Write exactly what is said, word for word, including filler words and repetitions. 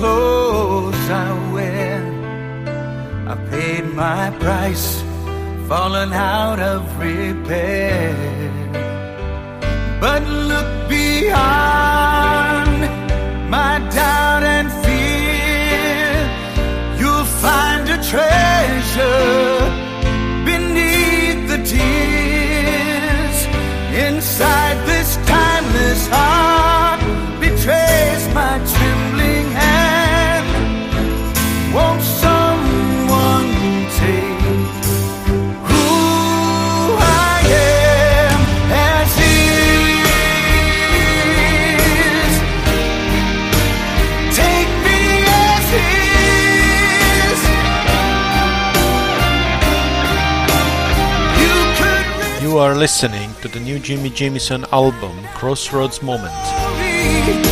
clothes I wear. I paid my price, fallen out of repair. But look beyond my doubt and fear. You'll find a treasure beneath the tears. Inside this timeless heart betrays my trembling hand. Won't someone take who I am as is? Take me as is. You could You are listening to the new Jimmy Jamison album, Crossroads Moment. read